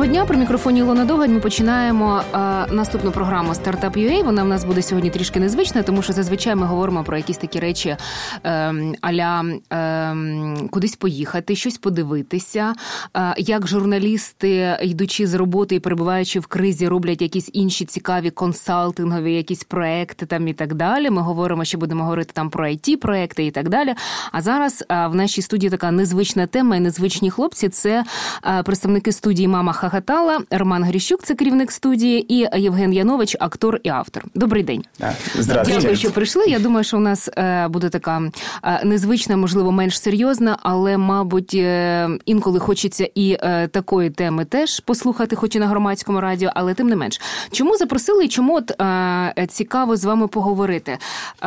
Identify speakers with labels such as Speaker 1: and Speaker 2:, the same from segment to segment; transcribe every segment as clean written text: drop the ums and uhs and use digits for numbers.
Speaker 1: дня. При мікрофоні Ілона Довгань. Ми починаємо наступну програму «Стартап.UA». Вона в нас буде сьогодні трішки незвична, тому що зазвичай ми говоримо про якісь такі речі а-ля кудись поїхати, щось подивитися, як журналісти, йдучи з роботи і перебуваючи в кризі, роблять якісь інші цікаві консалтингові якісь проекти там і так далі. Ми говоримо, що будемо говорити там про IT-проекти і так далі. А зараз в нашій студії така незвична тема і незвичні хлопці. Це представники студії «Мама хохотала», Роман Грищук, це керівник студії, і Євген Янович, актор і автор. Добрий день.
Speaker 2: Здравствуйте.
Speaker 1: Дякую, що прийшли. Я думаю, що у нас буде така незвична, можливо, менш серйозна, але, мабуть, інколи хочеться і такої теми теж послухати, хоч і на громадському радіо, але тим не менш. Чому запросили і чому цікаво з вами поговорити?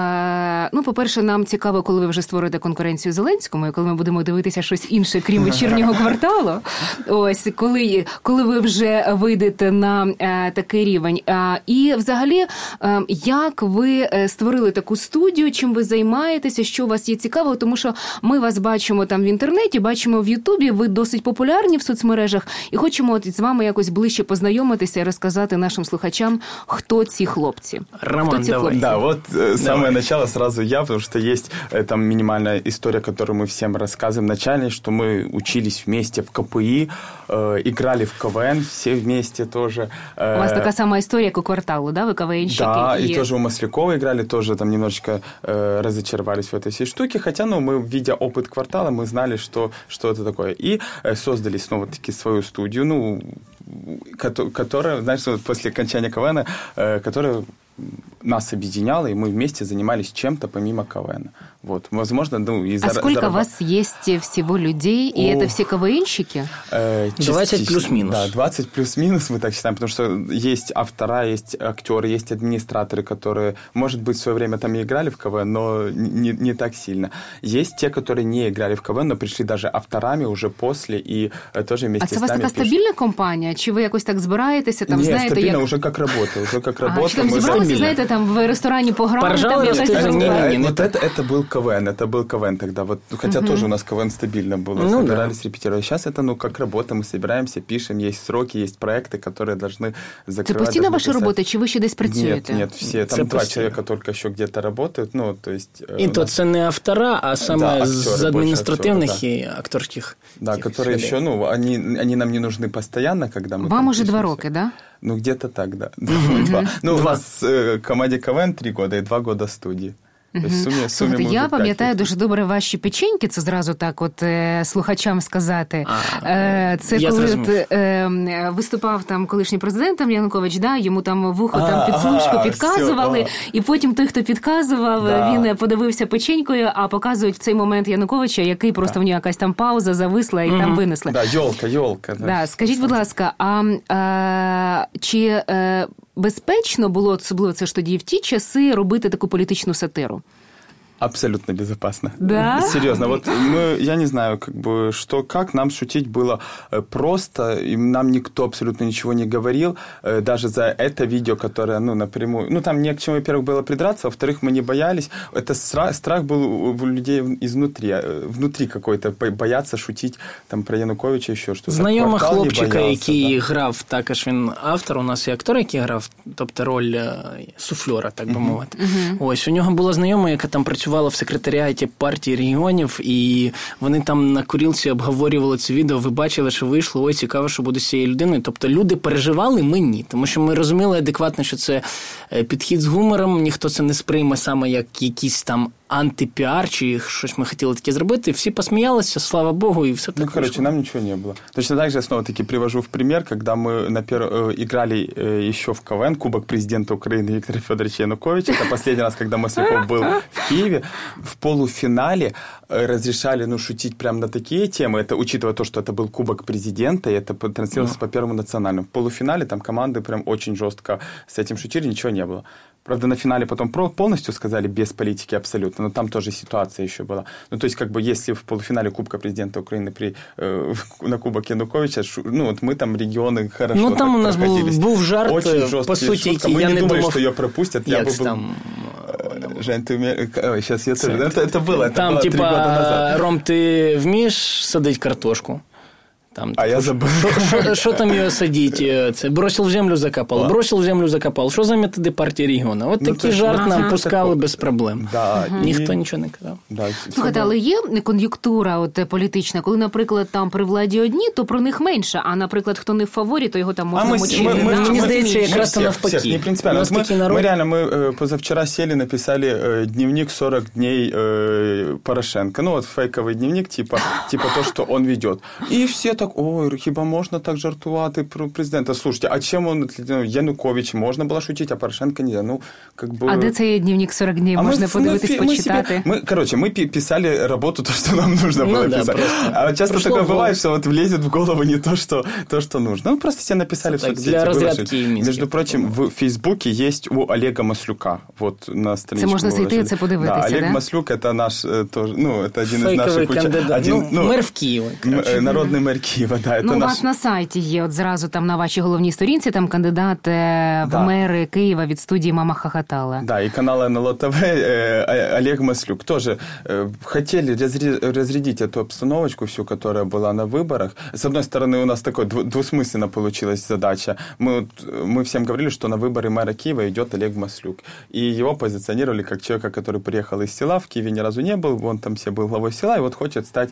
Speaker 1: Ну, по-перше, нам цікаво, коли ви вже створите конкуренцію Зеленському, і коли ми будемо дивитися щось інше, крім «Вечірнього кварталу». Ось, коли ви вже вийдете на такий рівень. І взагалі, як ви створили таку студію, чим ви займаєтеся, що у вас є цікавого, тому що ми вас бачимо там в інтернеті, бачимо в Ютубі, ви досить популярні в соцмережах, і хочемо з вами якось ближче познайомитися і розказати нашим слухачам, хто ці хлопці.
Speaker 2: Роман, давай. Да, вот самое начало сразу я, потому что есть там минимальная история, которую мы всем рассказываем начальной, что мы учились вместе в КПИ, играли в КВН все вместе тоже.
Speaker 1: У вас такая самая история, как у «Кварталу», да? Вы КВНщики.
Speaker 2: Да, и тоже у Маслякова играли, тоже там немножечко разочаровались в этой всей штуке, хотя, мы, видя опыт «Квартала», мы знали, что это такое. И создали снова-таки свою студию, которая, знаешь, после окончания КВН, которая нас объединяла, и мы вместе занимались чем-то помимо КВН. Вот, возможно,
Speaker 1: А сколько у вас есть всего людей, и это все КВНщики?
Speaker 3: 20 плюс-минус.
Speaker 2: Да, 20 плюс-минус, мы так считаем, потому что есть автора, есть актеры, есть администраторы, которые, может быть, в свое время там и играли в КВН, но не так сильно. Есть те, которые не играли в КВН, но пришли даже авторами уже после, и тоже вместе с нами.
Speaker 1: А це у вас така стабільна компанія? Чи ви якось так збираєтеся, там, знаєте,
Speaker 2: стабільно,
Speaker 1: як...
Speaker 2: уже как работа,
Speaker 1: Чи там зібралися, знаєте, там в ресторані пограли, там якось так?
Speaker 2: Вот это был КВН тогда, вот, хотя тоже у нас КВН стабильно было, собирались, репетировали. Сейчас это, как работа, мы собираемся, пишем, есть сроки, есть проекты, которые должны закрывать.
Speaker 1: Це постійна ваша робота, чи ви ще десь працюєте?
Speaker 2: Нет, все, там 2 человека только еще где-то работают, то есть...
Speaker 3: И то це не автора, а саме з адміністративних і акторських.
Speaker 2: Да, которые еще, они нам не нужны постоянно, когда мы...
Speaker 1: Вам уже 2 роки, да?
Speaker 2: Где-то так, да. 2. У вас команде КВН 3 года и 2 года студии.
Speaker 1: Слухайте, я пам'ятаю дуже добре ваші печеньки, це зразу так от слухачам сказати. Це коли виступав там колишній президент Янукович, да, йому там вухо там підслужку підказували, і потім той, хто підказував, він подивився печенькою, а показують в цей момент Януковича, який просто в нього якась там пауза зависла і там винесли.
Speaker 2: Да, ёлка.
Speaker 1: Да, скажіть, будь ласка, чи безпечно було, особливо це ж тоді в ті часи, робити таку політичну сатиру?
Speaker 2: Абсолютно безопасно.
Speaker 1: Да?
Speaker 2: Серьезно, вот я не знаю, как нам шутить было просто, и нам никто абсолютно ничего не говорил, даже за это видео, которое, напрямую, там не к чему, во-первых, было придраться, во-вторых, мы не боялись, это страх был у людей изнутри, внутри какой-то, бояться шутить там про Януковича, еще что-то.
Speaker 3: Знайома хлопчика, який грав, також він автор, у нас є актор, який грав, тобто роль суфльора, так би мовити. Ось, у нього була знайома, яка там працювала в секретаріаті партії регіонів, і вони там на курілці обговорювали це відео, ви бачили, що вийшло, ой, цікаво, що буде з цією людиною. Тобто люди переживали, ми ні. Тому що ми розуміли адекватно, що це підхід з гумором, ніхто це не сприйме саме як якийсь там антипіар, чи щось ми хотіли таке зробити. Всі посміялися, слава Богу, і все так вийшло.
Speaker 2: Нам ничего не было. Точно так же, снова-таки привожу в пример, когда мы играли еще в КВН, Кубок президента Украины Виктора Федоровича Януковича. Это последний раз, когда Масляков был в Киеве. В полуфинале разрешали, шутить прямо на такие темы. Это учитывая то, что это был Кубок президента, и это транслировалось по Первому национальному. В полуфинале там команды прям очень жестко с этим шутили, ничего не было. Правда, на финале потом полностью сказали без политики абсолютно, но там тоже ситуация еще была. То есть, если в полуфинале Кубка президента Украины на Кубок Януковича, мы там регионы хорошо
Speaker 3: там у нас був жарт,
Speaker 2: очень жесткий
Speaker 3: по суті,
Speaker 2: який я не думали,
Speaker 3: думав,
Speaker 2: что ее пропустят. Я бы был...
Speaker 3: там...
Speaker 2: Жень, ты умеешь... Ой, сейчас я тоже... Это было 3 года назад.
Speaker 3: Ром, ти вмієш садити картошку? Там,
Speaker 2: а я забыл.
Speaker 3: Что там ее садить? Бросил в землю, закопал. Бросил в землю, закопал. Что за методи партії регіону? От такий жарт нам пускали без проблем.
Speaker 2: Да,
Speaker 3: ніхто нічого не казав.
Speaker 2: Да,
Speaker 1: слухайте, але є кон'юнктура от, політична, коли, наприклад, там при владі одні, то про них менше, а, наприклад, хто не в фаворі, то його там можна мочити.
Speaker 3: Мені здається, якраз то навпаки.
Speaker 2: Не принципиально. Мы реально позавчера сели, написали дневник 40 дней Порошенко. Ну, вот фейковый дневник, типа то, что он ведет. И все так, ой, хіба можна так жартувати про президента? Слушайте, а чем он, Янукович, можна було шутити, а Порошенко не? Ну, как бы...
Speaker 1: А де цей дневник 40 дней? Можна подивитись, почитати?
Speaker 2: Мы писали работу, то, что нам нужно было писать. А часто такое бывает, что вот влезет в голову не то, что нужно. Ну, просто все написали в соцсети.
Speaker 3: Для разрядки.
Speaker 2: Между прочим, в Фейсбуке есть у Олега Маслюка. Вот на страничку.
Speaker 1: Це можна зайти, це подивитися,
Speaker 2: да? Олег Маслюк, это наш, тоже, ну, это один из наших участников.
Speaker 3: Мер в Києві.
Speaker 2: Народний мер Києва, да.
Speaker 1: Ну, у вас на сайті є, от зразу там на вашій головній сторінці, там кандидат в мери Києва від студії «Мама хохотала».
Speaker 2: Да, и канал НЛО ТВ Олег Маслюк тоже хотели разрядить эту обстановочку всю, которая была на выборах. С одной стороны, у нас такой двусмысленно получилась задача. Мы всем говорили, что на выборы мэра Киева идет Олег Маслюк. И его позиционировали как человека, который приехал из села, в Киеве ни разу не был, он там все был главой села, и вот хочет стать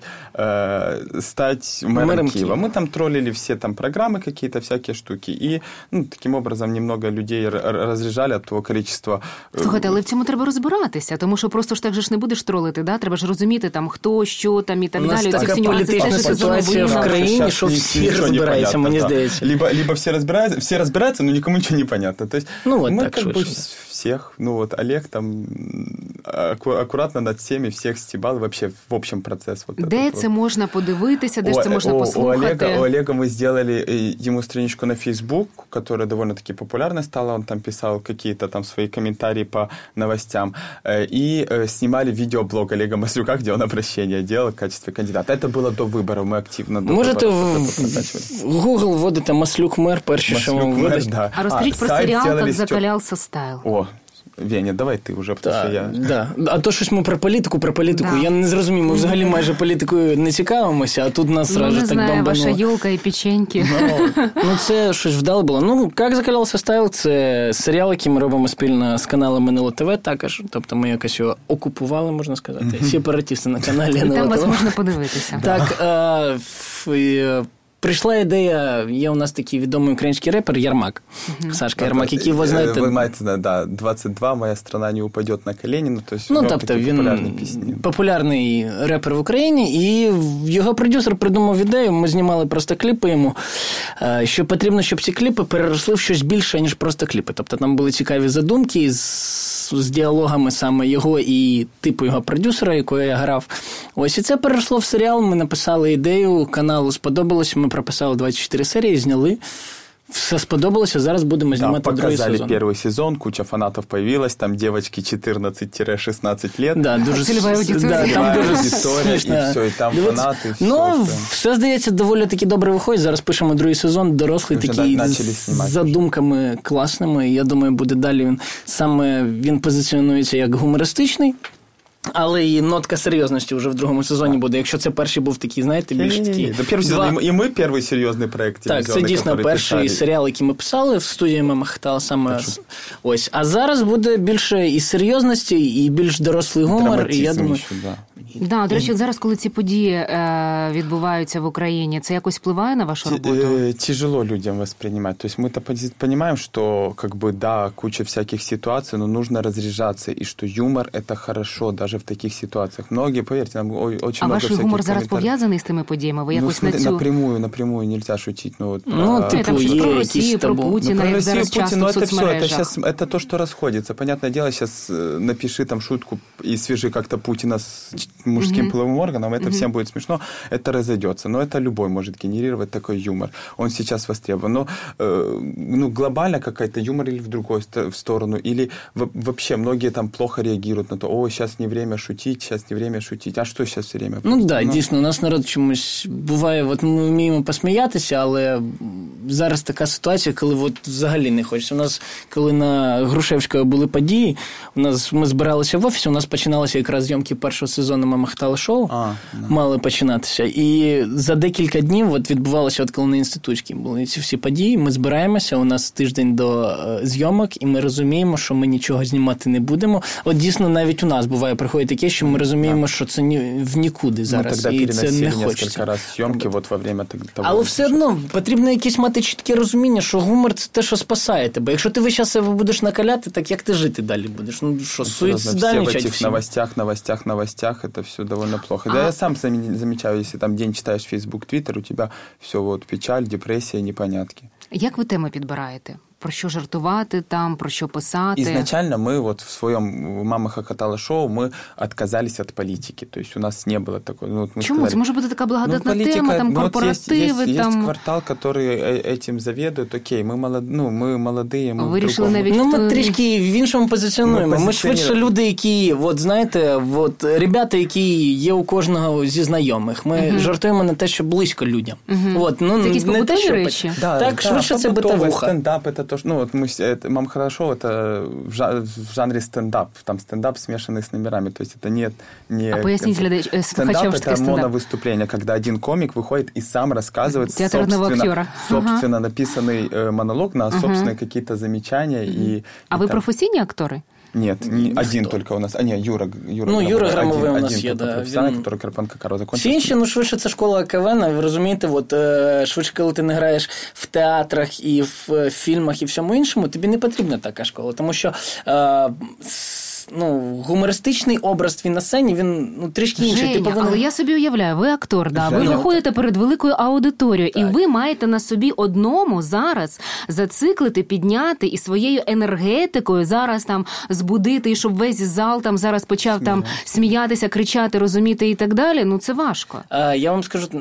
Speaker 2: мэром Киева. Мы там троллили все там программы какие-то, всякие штуки. И таким образом немного людей разряжали от того количества...
Speaker 1: Слухайте, але в цьому треба розбиратися, тому що просто ж так же ж не будеш тролити, да? Треба ж розуміти, там, хто, що там і так далі.
Speaker 3: У нас така політична ситуація в країні, що всі розбираються, мені здається.
Speaker 2: Либо все разбираются, но никому ничего не понятно. То есть мы как бы всех, Олег там аккуратно над всеми всех стебал, вообще в общем процесс.
Speaker 1: Де це можна подивитися, де це можна послухати?
Speaker 2: У Олега мы сделали ему страничку на Facebook, которая довольно-таки популярной стала, он там писал какие-то там свои комментарии по новостям, и снимали видеоблог Олега Маслюка, где он обращение делал в качестве кандидата. Это было до выборов, мы активно до
Speaker 3: Можете в Google вводити Маслюк мер, перше, що вам вводить.
Speaker 2: Да.
Speaker 1: А розкажіть про серіал «Как закалялся стайл».
Speaker 2: О, Веня, давай ти вже, тому що я...
Speaker 3: Да. А то щось ми про політику.
Speaker 1: Да.
Speaker 3: Я не зрозумів, ми взагалі майже політикою не цікавимося, а тут нас сразу так бомбануло.
Speaker 1: Ваша юлка і печеньки.
Speaker 3: Це щось вдало було. «Как закалялся стайл» – це серіал, який ми робимо спільно з каналом НЛО ТВ також. Тобто ми якось його окупували, можна сказати. Сепаратисти на каналі НЛО ТВ.
Speaker 1: І там вас можна подивитися.
Speaker 3: Так, прийшла ідея, є у нас такий відомий український репер Ярмак, Сашка Ярмак, який ви знаєте...
Speaker 2: Ви маєте, 22, «Моя страна не упаде на коліна»,
Speaker 3: тобто він популярний репер в Україні, і його продюсер придумав ідею, ми знімали просто кліпи йому, що потрібно, щоб ці кліпи переросли в щось більше, ніж просто кліпи. Тобто там були цікаві задумки з діалогами саме його і типу його продюсера, якого я грав. Ось, і це переросло в серіал, ми написали ідею, каналу сподобалось, ми прописали 24 серії, зняли. Все сподобалося, зараз будемо знімати другий сезон.
Speaker 2: Показали перший сезон, куча фанатів появилась, там дівчатки 14-16 лет.
Speaker 3: Да, дуже
Speaker 1: цільова аудиторія.
Speaker 2: Там дуже історія, і все, і там фанати, і все.
Speaker 3: Все, здається, доволі таки добре виходить. Зараз пишемо другий сезон, дорослий такий, з задумками класними. Я думаю, буде далі. Він позиціонується як гумористичний. Але і нотка серйозності вже в другому сезоні буде. Якщо це перший був такий, знаєте, більш такий...
Speaker 2: І ми перший серйозний проєкт.
Speaker 3: Так, це дійсно перший серіал, який ми писали в студії «Мама хохотала» саме. Ось. А зараз буде більше і серйозності, і більш дорослий гумор. І я думаю...
Speaker 1: Да, до речі, зараз, коли ці події відбуваються в Україні, це якось впливає на вашу роботу?
Speaker 2: Тяжело людям воспринимать. То есть мы-то понимаем, что куча всяких ситуаций, но нужно разряжаться, и что юмор – это хорошо, даже в таких ситуациях. Многие, поверьте, нам очень много всяких комментариев.
Speaker 1: А ваш гумор зараз пов'язаний з тими подіями? Ви якось на цю...
Speaker 2: Напрямую нельзя шутить.
Speaker 1: Типу, є про Росію, про Путіна, як зараз часто в соцмережах.
Speaker 2: Это то, что расходится. Понятное дело, сейчас напиши там шутку и свяжи как-то Путина с мужским половым органом, это всем будет смешно, это разойдется. Но это любой может генерировать такой юмор. Он сейчас востребован. Но глобально какая-то юмор или в другую сторону, или вообще многие там плохо реагируют на то, сейчас евреи время шутить, сейчас не время шутить. А що зараз время?
Speaker 3: Ну, так, дійсно, у нас народ чомусь буває, от ми вміємо посміятися, але зараз така ситуація, коли от взагалі не хочеться. У нас, коли на Грушевського були події, ми збиралися в офісі, у нас починалися якраз зйомки першого сезону «Мама шоу», мали починатися. І за декілька днів от відбувалося, коли на інститутській були ці всі події, ми збираємося, у нас тиждень до зйомок, і ми розуміємо, що ми нічого знімати не будемо. От дійсно навіть у нас буває, приходить таке, що ми розуміємо, що це в нікуди зараз, і це не хочеться.
Speaker 2: Раз зйомки во время того.
Speaker 3: Але все одно потрібно якесь мати чітке розуміння, що гумор – це те, що спасає тебе. Якщо ти весь час себе будеш накаляти, так як ти жити далі будеш? Ну що, суїцидальничать всі?
Speaker 2: В этих новостях это все довольно плохо. Да, я сам замечаю, если там день читаешь Facebook, Twitter, у тебя все вот печаль, депрессия, непонятки.
Speaker 1: Як ви теми підбираєте? Про що жартувати там, про що писати?
Speaker 2: Изначально мы вот в своем «Мама хохотала» шоу мы отказались от политики. То есть у нас не было такой... Ну,
Speaker 1: мы Чому? Сказали, це може бути така благодатна тема, там корпоративи.
Speaker 2: Есть квартал, который этим заведует. Окей, ми молодые, ми
Speaker 1: вирішили навіть...
Speaker 3: Ну, ми трішки в іншому позиціонуємо. Ми швидше люди, які, от знаєте, от ребята, які є у кожного зі знайомих. Ми жартуємо на те, що близько людям. От, ну,
Speaker 1: це якісь побутові речі?
Speaker 3: Так, швидше це битовуха.
Speaker 2: Стендап, это то, что, ну, вот мы, «Мама хорошо», это в жанре стендап. Там стендап, смешанный с номерами. То есть это не...
Speaker 1: А пояснить слухачам,
Speaker 2: стендап – это моновыступление, когда один комик выходит и сам рассказывает собственно написанный монолог на собственные какие-то замечания.
Speaker 1: А вы професійні актори?
Speaker 2: Нет, не один только у нас. Юра
Speaker 3: Громовий у нас є, да.
Speaker 2: Который Карпенко Каро закончив.
Speaker 3: Всі інші, швидше це школа КВН, ви розумієте, от швидше, коли ти не граєш в театрах і в фільмах і всьому іншому, тобі не потрібна така школа, тому що гумористичний образ твій на сцені, він трішки інший.
Speaker 1: Женя, але я собі уявляю, ви актор, да, ви виходите перед великою аудиторією, і ви маєте на собі одному зараз зациклити, підняти і своєю енергетикою зараз там збудити, і щоб весь зал там зараз почав там сміятися, кричати, розуміти і так далі. Ну, це важко.
Speaker 3: Я вам скажу,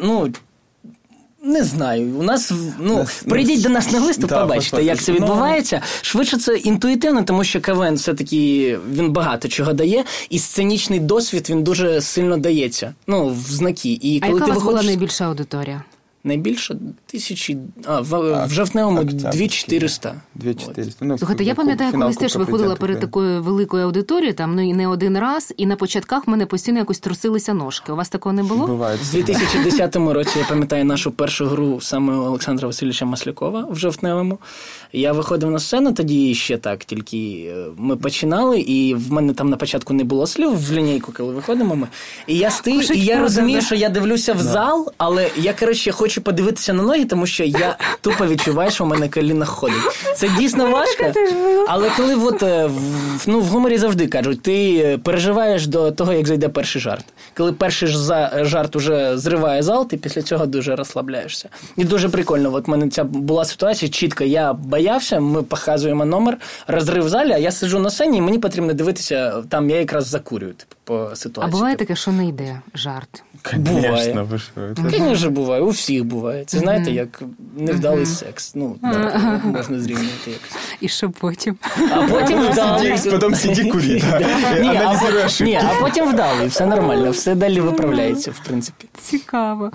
Speaker 3: не знаю. У нас, прийдіть до нас на виступ, побачите, як це відбувається. Швидше це інтуїтивно, тому що КВН все-таки, він багато чого дає, і сценічний досвід, він дуже сильно дається. В знаки. І коли
Speaker 1: яка у вас була найбільша аудиторія?
Speaker 3: Найбільше 1000, в Жовтневому 2400.
Speaker 2: 2400.
Speaker 1: Слухайте, я пам'ятаю, колись теж виходила перед такою великою аудиторією, там не один раз, і на початках в мене постійно якось трусилися ножки. У вас такого не було?
Speaker 2: Буває.
Speaker 3: В 2010 році, я пам'ятаю, нашу першу гру саме Олександра Васильовича Маслякова в Жовтневому. Я виходив на сцену, тоді ще так, тільки ми починали, і в мене там на початку не було слів в лінійку, коли виходимо ми. І я стою, і я розумію, що я дивлюся в зал, але я, хочу подивитися на ноги, тому що я тупо відчуваю, що в мене коліна ходить. Це дійсно важко, але коли в гуморі завжди кажуть, ти переживаєш до того, як зайде перший жарт. Коли перший жарт уже зриває зал, ти після цього дуже розслабляєшся. І дуже прикольно, в мене ця була ситуація, чітко, я боявся, ми показуємо номер, розрив в залі, а я сиджу на сцені, і мені потрібно дивитися, там я якраз закурюю, по ситуації.
Speaker 1: А буває таке, що не йде жарт?
Speaker 2: Конечно, ви що.
Speaker 3: Звісно, буває, у всіх буває. Це, знаєте, як невдалий секс. Можна зрівняти якось.
Speaker 1: І що потім?
Speaker 3: А потім вдалий.
Speaker 2: Потім сиді курі.
Speaker 3: Ні, а потім вдалий. Все нормально, все далі виправляється, в принципі.
Speaker 1: Цікаво.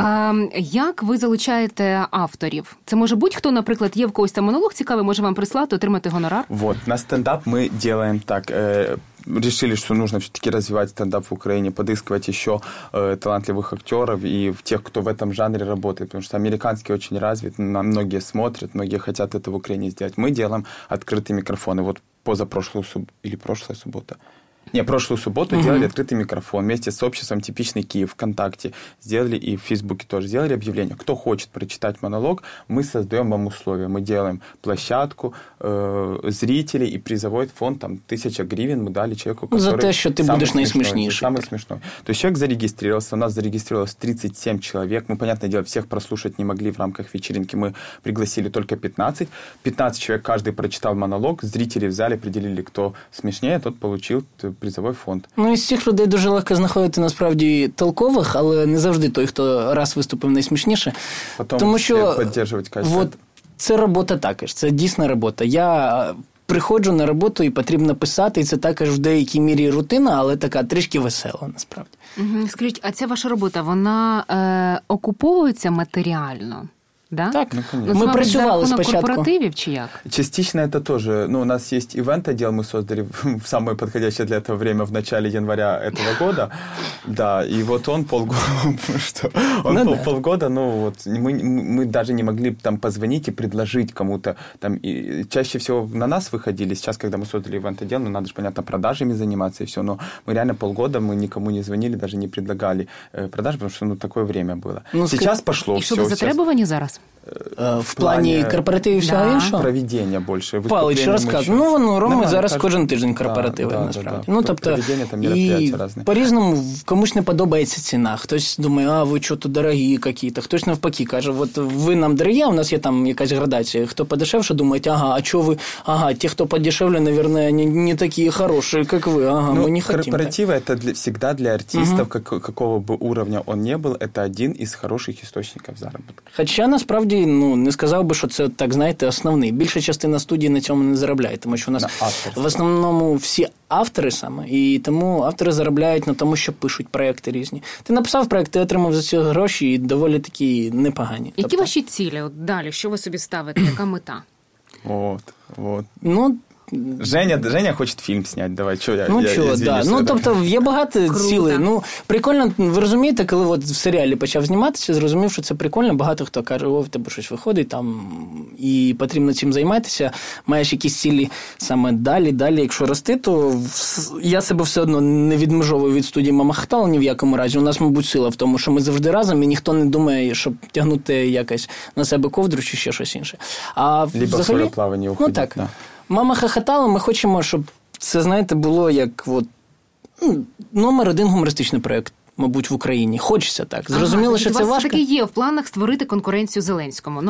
Speaker 1: Як ви залучаєте авторів? Це може будь-хто, наприклад, є в когось там монолог цікавий, може вам прислати, отримати гонорар?
Speaker 2: На стендап мы делаем так... Решили, что нужно все-таки развивать стендап в Украине, подыскивать еще талантливых актеров и тех, кто в этом жанре работает, потому что американский очень развит, многие смотрят, многие хотят это в Украине сделать. Мы делаем открытые микрофоны. Прошлая суббота. Прошлую субботу делали открытый микрофон вместе с обществом «Типичный Киев», ВКонтакте. Сделали и в Фейсбуке тоже. Сделали объявление. Кто хочет прочитать монолог, мы создаем вам условия. Мы делаем площадку, зрителей и призовой фонд, 1000 гривен мы дали человеку, который...
Speaker 3: За то, что ты будешь наисмешнейший.
Speaker 2: Самый смешной. То есть человек зарегистрировался, у нас зарегистрировалось 37 человек. Мы, понятное дело, всех прослушать не могли в рамках вечеринки. Мы пригласили только 15. 15 человек, каждый прочитал монолог. Зрители в зале определили, кто смешнее, тот получил призовий фонд.
Speaker 3: Із цих людей дуже легко знаходити насправді толкових, але не завжди той, хто раз виступив найсмішніше.
Speaker 2: Тому що це робота також,
Speaker 3: це дійсна робота. Я приходжу на роботу і потрібно писати, і це також в деякій мірі рутина, але така трішки весела, насправді.
Speaker 1: Скажіть, а ця ваша робота, вона окуповується матеріально? Да?
Speaker 3: Так,
Speaker 1: мы працювали спочатку. Корпоративів чи як?
Speaker 2: Частично это тоже. У нас есть ивент-отдел, мы создали в самое подходящее для этого время в начале января этого года. Да, и вот он полгода, мы даже не могли там позвонить и предложить кому-то. Там, и чаще всего на нас выходили. Сейчас, когда мы создали ивент-отдел, надо же, понятно, продажами заниматься и все. Но мы реально полгода мы никому не звонили, даже не предлагали продажи, потому что такое время было. Сейчас пошло все.
Speaker 1: И что вы затребовані зараз?
Speaker 3: В плані корпоративів і всього іншого?
Speaker 2: Проведення більше.
Speaker 3: Палич розказує. Ромить зараз кожен тиждень корпоративи, насправді.
Speaker 2: Тобто, і
Speaker 3: по-різному комусь не подобається ціна. Хтось думає, ви що-то дорогі якісь. Хтось навпаки каже, от ви нам дорогі, а у нас є там якась градація. Хто подешевше, думають, а що ви, ті, хто подешевле, наверное, не такі хороші, як ви, ми не хотим.
Speaker 2: Корпоративы это всегда для артистов, какого бы уровня он не был, это один из хороших источников заработка.
Speaker 3: Хоча, насправді, не сказав би, що це, так, знаєте, основний. Більша частина студії на цьому не заробляє, тому що у нас в основному всі автори саме, і тому автори заробляють на тому, що пишуть проекти різні. Ти написав проект, ти отримав за це гроші, і доволі такі непогані.
Speaker 1: Які ваші цілі? От далі, що ви собі ставите? Яка мета?
Speaker 2: Женя хоче фільм зняти, давай, що я
Speaker 3: тобто є багато цілей. Прикольно, ви розумієте, коли от в серіалі почав зніматися, зрозумів, що це прикольно, багато хто каже, в тебе щось виходить там, і потрібно цим займатися, маєш якісь цілі саме далі, якщо рости, то я себе все одно не відмежовую від студії Мама Хохотала ні в якому разі. У нас, мабуть, сила в тому, що ми завжди разом, і ніхто не думає, щоб тягнути якось на себе ковдру чи ще щось інше.
Speaker 2: Либо в своє плавання уходить.
Speaker 3: Так. Мама Хохотала, ми хочемо, щоб це, знаєте, було як номер один гумористичний проєкт, мабуть, в Україні. Хочеться так. Зрозуміло, що це важко. У вас
Speaker 1: таки є в планах створити конкуренцію Зеленському.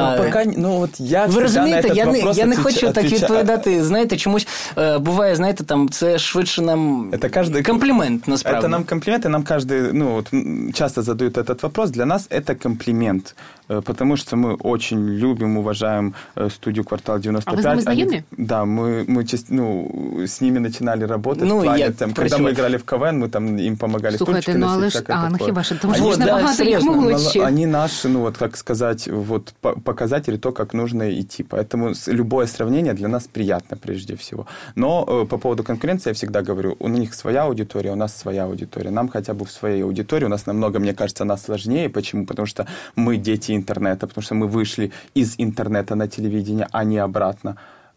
Speaker 3: Ви розумієте, я не хочу так відповідати, знаєте, чомусь буває, знаєте, там це швидше нам комплімент, насправді.
Speaker 2: Это нам комплимент, и нам каждый, часто задают этот вопрос. Для нас это комплимент, потому что мы очень любим, уважаем студию «Квартал 95».
Speaker 1: А вы с ними знакомы?
Speaker 2: Да, мы с ними начинали работать. Когда мы играли в КВН, мы там им помогали.
Speaker 1: Слухайте, але ж, хіба що, тому що ж набагато їх молодші.
Speaker 2: Они наши, как сказать, показатели, то, как нужно идти. Поэтому любое сравнение для нас приятно, прежде всего. Но по поводу конкуренции я всегда говорю, у них своя аудитория, у нас своя аудитория. Нам хотя бы в своей аудитории, у нас намного, мне кажется, нас сложнее. Почему? Потому что мы дети интернета, потому что мы вышли из интернета на телевидение, а не обратно.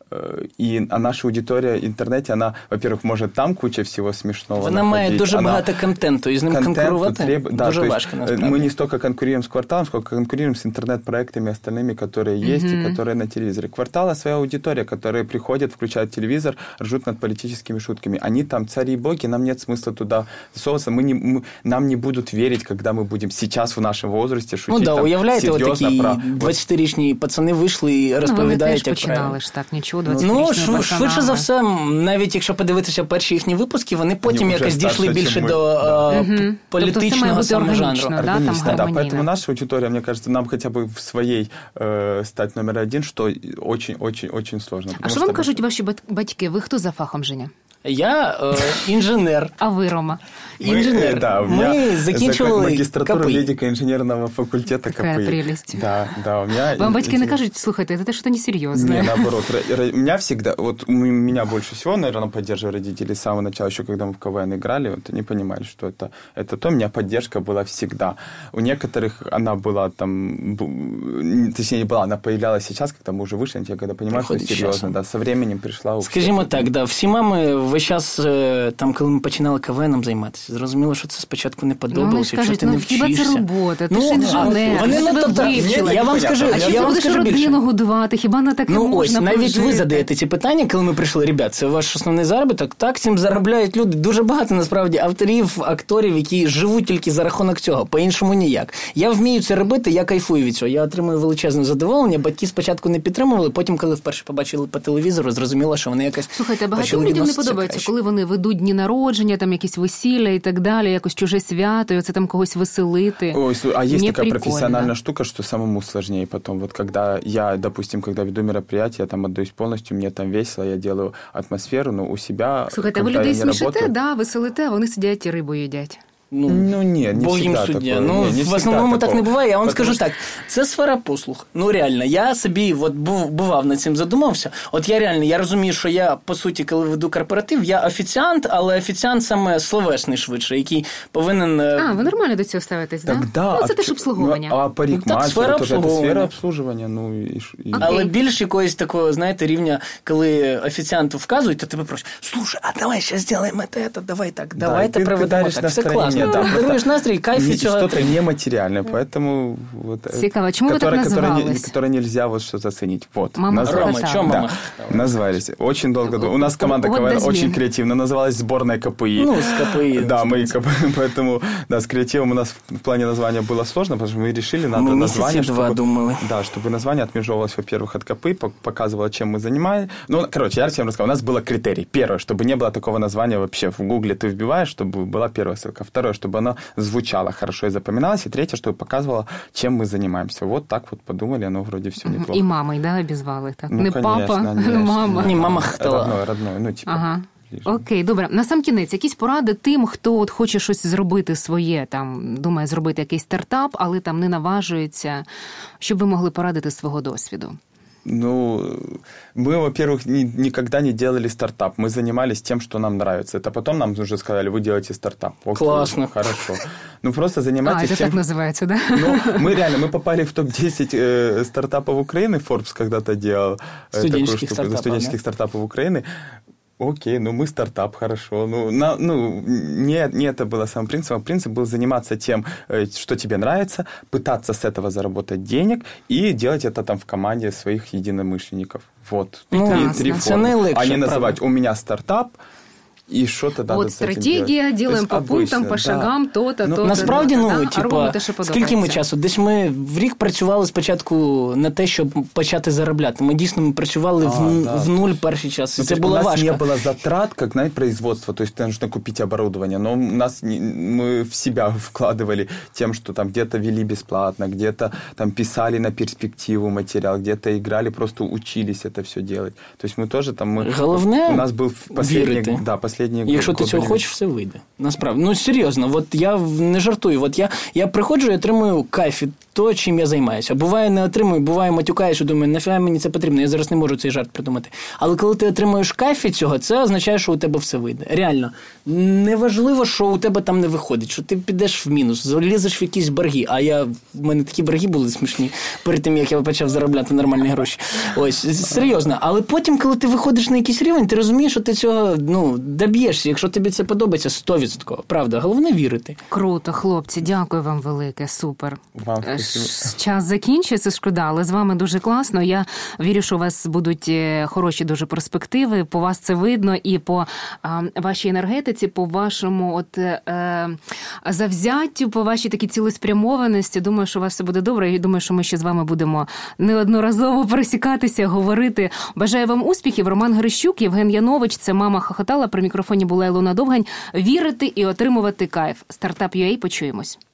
Speaker 2: А наша аудиторія в інтернеті, вона, во-первых, може там куча всього смішного.
Speaker 3: Вона має дуже багато контенту, і з ним конкурувати дуже важко, насправді.
Speaker 2: Мы не столько конкурируем с «Кварталом», сколько конкурируем с интернет-проектами остальными, которые есть и которые на телевизоре. «Квартала» своя аудитория, которые приходят, включают телевизор, ржут над политическими шутками. Они там цари и боги, нам нет смысла туда засовываться. Нам не будут верить, когда мы будем сейчас в нашем возрасте шутить там
Speaker 3: уявляєте, такі 20-річні пацани вийшли і розповідають, як правильно.
Speaker 1: Вони теж починали ж так, нічого.
Speaker 3: Швидше за все, навіть якщо подивитися перші їхні випуски, вони потім якось дійшли більше до політичного саме жанру.
Speaker 2: Да, поэтому наша аудитория, мне кажется, нам хотя бы в своей стать номер один, что очень-очень-очень сложно.
Speaker 1: А що вам кажуть ваші батьки? Ви хто за фахом, Женя?
Speaker 3: Я інженер.
Speaker 1: А ви, Рома?
Speaker 3: Інженер.
Speaker 2: Да,
Speaker 3: ми закінчували
Speaker 2: магістратуру медико-інженерного факультету КПІ.
Speaker 1: Какая прелесть.
Speaker 2: Да, у меня...
Speaker 1: Вам батьки не кажут, слушайте, это что-то несерьезное?
Speaker 2: Не, наоборот. У меня всегда, меня больше всего, наверное, поддерживали родители с самого начала, еще когда мы в КВН играли, они понимали, что это то, у меня поддержка была всегда. У некоторых она была там, точнее, не была, она появлялась сейчас, когда мы уже вышли, когда понимаешь, что серьезно, да, со временем пришла.
Speaker 3: Скажімо так, да, всі мами весь час, там, коли ми починали КВНом займатися, зрозуміло, що це спочатку не подобалося, якщо ти не вчишся.
Speaker 1: Хіба це робота, ти ж інженер,
Speaker 3: я вам скажу,
Speaker 1: а чи ти будеш родину годувати, хіба на таке можна прожити?
Speaker 3: Навіть ви задаєте ці питання, коли ми прийшли, ребят, це ваш основний заробіток, так, цим заробляють люди, дуже багато, насправді, авторів, акторів, які живуть тільки за рахунок цього, по-іншому ніяк. Я вмію це робити, я кайфую від цього, я отримую величезне задоволення, батьки спочатку не підтримували, потім, коли вперше побачили по телевізору, зрозуміло, що вони якось
Speaker 1: Слухайте, багатьом людям не подобається подобається, коли вони ведуть дні народження, там якісь весілля і так далі, якось чуже свято, і оце там когось веселити.
Speaker 2: Ой, а есть
Speaker 1: Мне
Speaker 2: такая
Speaker 1: прикольно.
Speaker 2: профессиональная штука, что самому сложнее потом. Вот когда я, допустим, когда веду мероприятие, я там отдаюсь полностью, мне там весело, я делаю атмосферу, но у себя...
Speaker 1: Слухайте, ви людей смішите, да, веселите, а вони сидять і рибу їдять.
Speaker 2: Ну, не
Speaker 3: Бог їм
Speaker 2: всегда
Speaker 3: суддя.
Speaker 2: такое.
Speaker 3: Ну,
Speaker 2: не
Speaker 3: в основному так не буває. Я вам скажу
Speaker 2: що...
Speaker 3: так, це сфера послуг. Ну, реально, я собі от бував над цим задумався. От я розумію, що я, по суті, коли веду корпоратив, я офіціант, але офіціант саме словесний швидше, який повинен...
Speaker 1: ви нормально до цього ставитесь, так?
Speaker 2: Да?
Speaker 1: Ну, це теж обслуговування.
Speaker 2: А парикмахер, це сфера обслуговування.
Speaker 3: Але більш якогось такого, знаєте, рівня, коли офіціанту вказують, то тебе просять, слушай, а давай ще зробимо це, давай так, давайте проведемо так. Все класно. Даруєш настрій, кайф і цього.
Speaker 2: Что-то нематериальное, поэтому... Вот,
Speaker 1: цікаво, чому ви так називались?
Speaker 2: Которое нельзя вот что-то оценить. Вот.
Speaker 1: Мама
Speaker 3: Рома, чё мама?
Speaker 2: Да, назвались. Очень долго. У нас команда КВН очень креативно называлась «Сборная КПИ».
Speaker 3: Ну, с КПИ.
Speaker 2: Да, мы КПИ, поэтому, да, с креативом у нас в плане названия было сложно, потому что мы решили, надо название,
Speaker 3: думали.
Speaker 2: Да, чтобы название отмежевывалось, во-первых, от КПИ, показывало, чем мы занимаемся. Ну, короче, я всем рассказал. У нас было критерий. Первое, чтобы не было такого названия вообще. В Гугле ты вбиваешь, чтобы была первая ссылка. Второе, чтобы оно звучало хорошо и запоминалось. И третье, чтобы показывало, чем мы занимаемся. Вот так вот подумали, оно вроде все неплохо.
Speaker 1: І мамою, да, обізвали? Так?
Speaker 2: Ну,
Speaker 1: не
Speaker 2: конечно,
Speaker 1: папа,
Speaker 2: конечно.
Speaker 1: не мама.
Speaker 3: Ні, мама хтала.
Speaker 2: Родной, ну, типа.
Speaker 1: Ага. Окей, добре. Насамкінець, якісь поради тим, хто от хоче щось зробити своє, там, думає зробити якийсь стартап, але там не наважується, щоб ви могли порадити свого досвіду?
Speaker 2: Ну, мы, во-первых, никогда не делали стартап. Мы занимались тем, что нам нравится. Это потом нам уже сказали, вы делаете стартап. Окей,
Speaker 3: классно.
Speaker 2: Хорошо. Ну, просто занимайтесь
Speaker 1: это
Speaker 2: тем...
Speaker 1: так называется, да?
Speaker 2: Ну, мы попали в топ-10 стартапов Украины. Forbes когда-то делал студенческих стартапов Украины. Окей, ну мы стартап, хорошо. Не это было самым принципом. Принцип был заниматься тем, что тебе нравится, пытаться с этого заработать денег и делать это там в команде своих единомышленников. Вот. Три формы. А не называть «у меня стартап», і що тоді
Speaker 1: от стратегія, ділаємо по пунктам, по шагам, то-то.
Speaker 3: Насправді, скільки ми часу? Десь ми в рік працювали спочатку на те, щоб почати заробляти. Ми дійсно працювали в нуль перший час, і це було важко.
Speaker 2: У нас не було затрат, як на производство, то есть нужно купить оборудование, но мы в себя вкладывали тем, что там где-то вели бесплатно, где-то там писали на перспективу материал, где-то играли, просто учились это все делать. То есть мы тоже там...
Speaker 3: Головне
Speaker 2: у нас был последний...
Speaker 3: Якщо ти цього хочеш, все вийде. Насправді. Ну, серйозно, от я не жартую. От я приходжу і отримую кайф від того, чим я займаюся. Буває, не отримую, буває, матюкаєш і думаю, нафіга мені це потрібно, я зараз не можу цей жарт придумати. Але коли ти отримуєш кайф від цього, це означає, що у тебе все вийде. Реально. Неважливо, що у тебе там не виходить, що ти підеш в мінус, залізеш в якісь борги. А в мене такі борги були смішні перед тим, як я почав заробляти нормальні гроші. Ось, серйозно. Але потім, коли ти виходиш на якийсь рівень, ти розумієш, що ти цього, доб'єшся. Якщо тобі це подобається, 100%. Правда. Головне вірити.
Speaker 1: Круто, хлопці. Дякую вам велике. Супер.
Speaker 2: Вам
Speaker 1: час закінчується, шкода, але з вами дуже класно. Я вірю, що у вас будуть хороші дуже перспективи. По вас це видно і по вашій енергетиці, по вашому завзяттю, по вашій такій цілеспрямованості. Думаю, що у вас все буде добре. І думаю, що ми ще з вами будемо неодноразово пересікатися, говорити. Бажаю вам успіхів. Роман Грищук, Євген Янович, це «Мама хохотала». При мікрофоні була Ілона Довгань. Вірити і отримувати кайф. Стартап.ua. Почуємось.